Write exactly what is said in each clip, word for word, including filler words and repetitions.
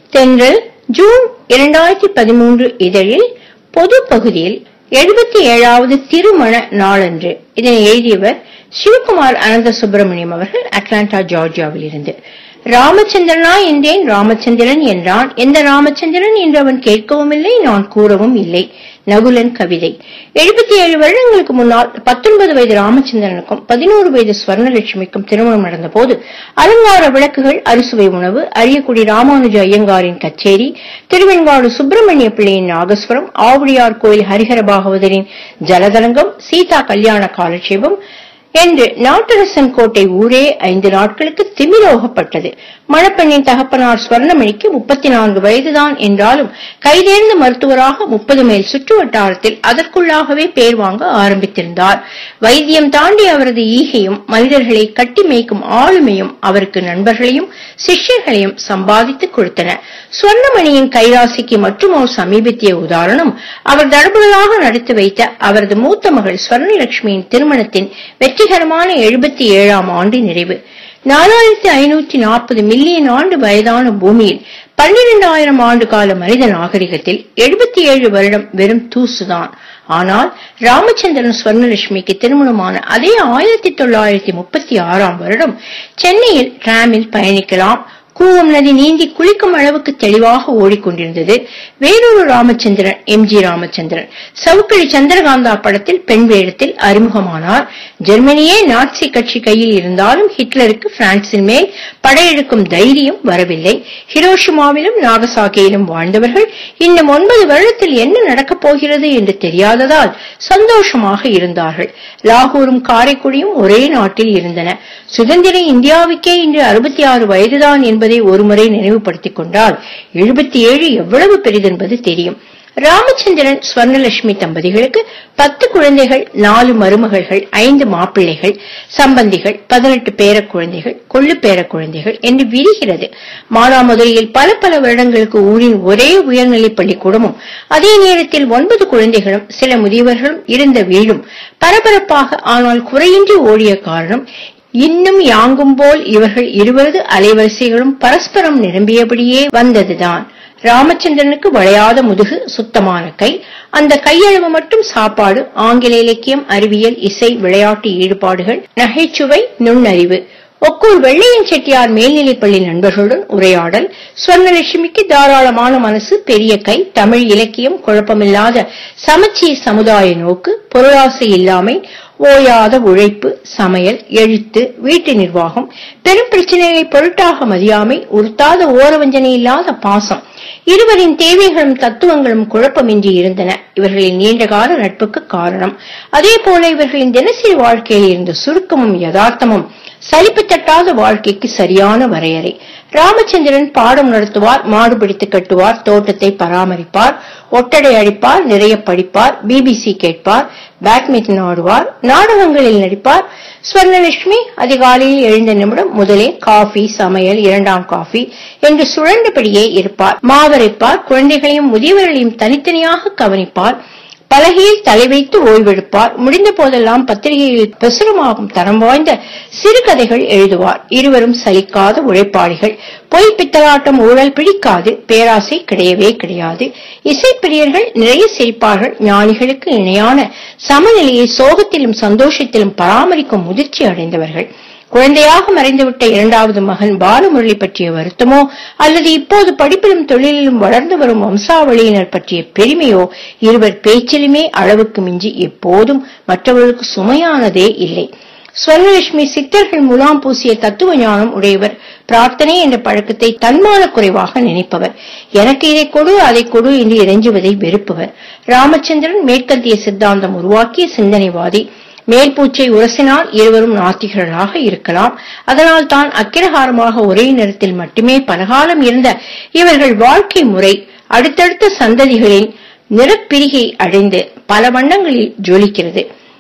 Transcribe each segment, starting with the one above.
தென்றல் ஜூன் இரண்டாயிரத்தி பதிமூன்று இதழில் பொது பகுதியில் எழுபத்தி ஏழாவது திருமண நாளன்று. இதனை எழுதியவர் சிவகுமார் அனந்த சுப்பிரமணியம் அவர்கள், அட்லாண்டா ஜார்ஜியாவில் இருந்து. ராமச்சந்திரனா என்றேன், ராமச்சந்திரன் என்றான். எந்த ராமச்சந்திரன் என்று அவன் கேட்கவும் இல்லை, நான் கூறவும் இல்லை. நகுலன் கவிதை. எழுபத்தி ஏழு வருடங்களுக்கு முன்னால் பத்தொன்பது வயது ராமச்சந்திரனுக்கும் பதினோரு வயது ஸ்வர்ணலட்சுமிக்கும் திருமணம் நடந்த போது அலங்கார விளக்குகள், அறுசுவை உணவு, அரியக்குடி ராமானுஜ ஐயங்காரின் கச்சேரி, திருவெண்காடு சுப்பிரமணிய பிள்ளையின் நாகஸ்வரம், ஆவுடையார் கோயில் ஹரிஹர பாகவதரின் ஜலதரங்கம், சீதா கல்யாண காலட்சேபம் என்று நாட்டரசன் கோட்டை ஊரே ஐந்து நாட்களுக்கு திமிரோகப்பட்டது. மணப்பெண்ணின் தகப்பனார் ஸ்வர்ணமணிக்கு முப்பத்தி நான்கு வயதுதான் என்றாலும் கைதேர்ந்த மருத்துவராக முப்பது மைல் சுற்று வட்டாரத்தில் அதற்குள்ளாகவே பேர் வாங்க ஆரம்பித்திருந்தார். வைத்தியம் தாண்டி அவரது ஈகையும் மனிதர்களை கட்டி மேய்க்கும் ஆளுமையும் அவருக்கு நண்பர்களையும் சிஷ்யர்களையும் சம்பாதித்து கொடுத்தன. ஸ்வர்ணமணியின் கைராசிக்கு மற்றும் ஒரு சமீபத்திய உதாரணம் அவர் தடபுடலாக நடத்தி வைத்த அவரது மூத்த மகள் ஸ்வர்ணலட்சுமியின் திருமணத்தின் வெற்றிகரமான எழுபத்தி ஏழாம் ஆண்டு நிறைவு. நாலாயிரத்தி ஐநூற்றி நாற்பது மில்லியன் ஆண்டு வயதான பூமியில் பன்னிரண்டாயிரம் ஆண்டு கால மனித நாகரிகத்தில் எழுபத்தி ஏழு வருடம் வெறும் தூசுதான். ஆனால் ராமச்சந்திரன் ஸ்வர்ணலட்சுமிக்கு திருமணமான அதே ஆயிரத்தி தொள்ளாயிரத்தி முப்பத்தி ஆறாம் வருடம் சென்னையில் டிராமில் பயணிக்கலாம். கூவம் நதி நீந்தி குளிக்கும் அளவுக்கு தெளிவாக ஓடிக்கொண்டிருந்தது. வேறொரு ராமச்சந்திரன், எம் ஜி ராமச்சந்திரன், சவுக்கடி சந்திரகாந்தா படத்தில் பெண் வேடத்தில் அறிமுகமானார். ஜெர்மனியே நாட்சி கட்சி கையில் இருந்தாலும் ஹிட்லருக்கு பிரான்சின் மேல் படையெடுக்கும் தைரியம் வரவில்லை. ஹிரோஷிமாவிலும் நாகசாகியிலும் வாழ்ந்தவர்கள் இன்னும் ஒன்பது வருடத்தில் என்ன நடக்கப் போகிறது என்று தெரியாததால் சந்தோஷமாக இருந்தார்கள். லாகூரும் காரைக்குடியும் ஒரே நாட்டில் இருந்தன. சுதந்திர இந்தியாவுக்கே இன்று அறுபத்தி ஆறு வயதுதான் என்பதை ஒருமுறை நினைவுபடுத்திக் கொண்டால் எழுபத்தி ஏழு எவ்வளவு பெரிதென்பது தெரியும். ராமச்சந்திரன் ஸ்வர்ணலட்சுமி தம்பதிகளுக்கு பத்து குழந்தைகள், நாலு மருமகள்கள், ஐந்து மாப்பிள்ளைகள், சம்பந்திகள், பதினெட்டு பேர குழந்தைகள், கொள்ளு பேர குழந்தைகள் என்று விரிகிறது. மானாமதுரையில் பல பல வருடங்களுக்கு ஊரின் ஒரே உயர்நிலைப் பள்ளிக்கூடமும் அதே நேரத்தில் ஒன்பது குழந்தைகளும் சில முதியவர்களும் இருந்த வீடும் பரபரப்பாக ஆனால் குறையின்றி ஓடிய காரணம் இன்னும் யாங்கும் போல் இவர்கள் இருவரது அலைவரிசைகளும் பரஸ்பரம் நிரம்பியபடியே வந்ததுதான். ராமச்சந்திரனுக்கு வளையாத முதுகு, சுத்தமான கை, அந்த கையளவு மட்டும் சாப்பாடு, ஆங்கில இலக்கியம், அறிவியல், இசை, விளையாட்டு ஈடுபாடுகள், நகைச்சுவை, நுண்ணறிவு. ஒக்கூர் வெள்ளையன் செட்டியார் மேல்நிலைப்பள்ளி நண்பர்களுடன் உரையாடல். ஸ்வர்ணலட்சுமிக்கு தாராளமான மனசு, பெரிய கை, தமிழ் இலக்கியம், குழப்பமில்லாத சமச்சீர் சமுதாய நோக்கு, பொருளாசை இல்லாமை, ஓயாத உழைப்பு, சமையல், எழுத்து, வீட்டு நிர்வாகம், பெரும் பிரச்சனைகளை பொருட்டாக மதியாமை, உறுத்தாத ஓரவஞ்சனை இல்லாத பாசம். இருவரின் தேவைகளும் தத்துவங்களும் குழப்பமின்றி இருந்தன. இவர்களின் நீண்டகால நட்புக்கு காரணம். அதே போல இவர்களின் தினசரி வாழ்க்கையில் இருந்த சுருக்கமும் யதார்த்தமும் சலிப்பு தட்டாத வாழ்க்கைக்கு சரியான வரையறை. ராமச்சந்திரன் பாடம் நடத்துவார், மாடு பிடித்து கட்டுவார், தோட்டத்தை பராமரிப்பார், ஒட்டடை அடிப்பார், நிறைய படிப்பார், பிபிசி கேட்பார், பேட்மிண்டன் ஆடுவார், நாடகங்களில் நடிப்பார். ஸ்வர்ணலட்சுமி அதிகாலையில் எழுந்த நிமிடம் முதலே காஃபி, சமையல், இரண்டாம் காஃபி என்று சுழண்டபடியே இருப்பார். மாவரைப்பார், குழந்தைகளையும் முதியவர்களையும் தனித்தனியாக கவனிப்பார், பலகையில் தலை வைத்து ஓய்வெடுப்பார். முடிந்த போதெல்லாம் பத்திரிகையில் பிரசுரமாகும் தரம் வாய்ந்த சிறுகதைகள் எழுதுவார். இருவரும் சலிக்காத உழைப்பாளிகள். பொய், பித்தலாட்டம், ஊழல் பிடிக்காது. பேராசை கிடையவே கிடையாது. இசைப்பிரியர்கள், நிறைய சிரிப்பார்கள். ஞானிகளுக்கு இணையான சமநிலையை சோகத்திலும் சந்தோஷத்திலும் பராமரிக்கும் முதிர்ச்சி அடைந்தவர்கள். குழந்தையாக மறைந்துவிட்ட இரண்டாவது மகன் பாலமுரளி பற்றிய வருத்தமோ அல்லது இப்போது படிப்பிலும் தொழிலிலும் வளர்ந்து வரும் வம்சாவளியினர் பற்றிய பெருமையோ இருவர் பேச்சிலுமே அளவுக்கு மிஞ்சி எப்போதும் மற்றவர்களுக்கு சுமையானதே இல்லை. ஸ்வர்ணலட்சுமி சித்தர்கள் முலாம் பூசிய தத்துவ ஞானம் உடையவர். பிரார்த்தனை என்ற பழக்கத்தை தன்மான குறைவாக நினைப்பவர். எனக்கு இதை கொடு, அதை கொடு என்று இறைஞ்சுவதை வெறுப்பவர். ராமச்சந்திரன் மேற்கத்திய சித்தாந்தம் உருவாக்கிய சிந்தனைவாதி. மேல்பூச்சை உரசினால் இருவரும் நாத்திகர்களாக இருக்கலாம். அதனால் தான் அக்கிரகாரமாக ஒரே நேரத்தில் மட்டுமே பலகாலம் இருந்த இவர்கள் வாழ்க்கை முறை அடுத்தடுத்த சந்ததிகளின் நிறப்பிரிகை அடைந்து பல வண்ணங்களில் ஜொலிக்கிறது.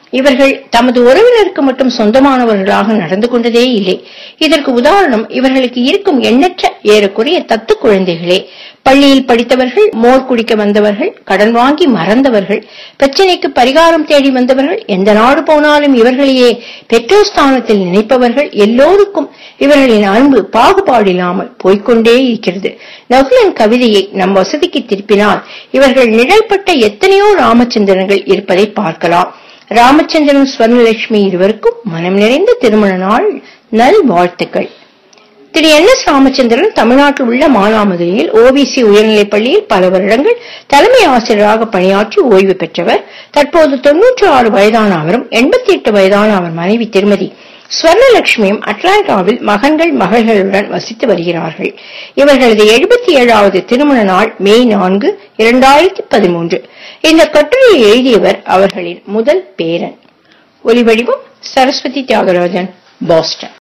இவர்கள் தமது உறவினருக்கு மட்டும் சொந்தமானவர்களாக நடந்து கொண்டதே இல்லை. இதற்கு உதாரணம் இவர்களுக்கு இருக்கும் எண்ணற்ற ஏறக்குறைய தத்து குழந்தைகளே. பள்ளியில் படித்தவர்கள், மோர் குடிக்க வந்தவர்கள், கடன் வாங்கி மறந்தவர்கள், பிரச்சனைக்கு பரிகாரம் தேடி வந்தவர்கள், எந்த நாடு போனாலும் இவர்களையே பெற்றோர் ஸ்தானத்தில் நினைப்பவர்கள் எல்லோருக்கும் இவர்களின் அன்பு பாகுபாடில்லாமல் போய்கொண்டே இருக்கிறது. நகுலன் கவிதையை நம் வசதிக்கு திருப்பினால் இவர்கள் நிழல்பட்ட எத்தனையோ ராமச்சந்திரன்கள் இருப்பதை பார்க்கலாம். ராமச்சந்திரன், ஸ்வர்ணலட்சுமி இருவருக்கும் மனம் நிறைந்த திருமண நாள் நல் வாழ்த்துக்கள். திரு என் எஸ் ராமச்சந்திரன் தமிழ்நாட்டில் உள்ள மானாமதுரையில் ஓபிசி உயர்நிலைப் பள்ளியில் பல வருடங்கள் தலைமை ஆசிரியராக பணியாற்றி ஓய்வு பெற்றவர். தற்போது தொன்னூற்றி ஆறு வயதான அவரும் எண்பத்தி எட்டு வயதான அவர் மனைவி திருமதி ஸ்வர்ணலட்சுமியும் அட்லாண்டாவில் மகன்கள் மகள்களுடன் வசித்து வருகிறார்கள். இவர்களது எழுபத்தி ஏழாவது திருமண நாள் மே நான்கு இரண்டாயிரத்தி பதிமூன்று. இந்த கட்டுரையை எழுதியவர் அவர்களின் முதல் பேரன். ஒலிவடிவம் சரஸ்வதி தியாகராஜன், பாஸ்டன்.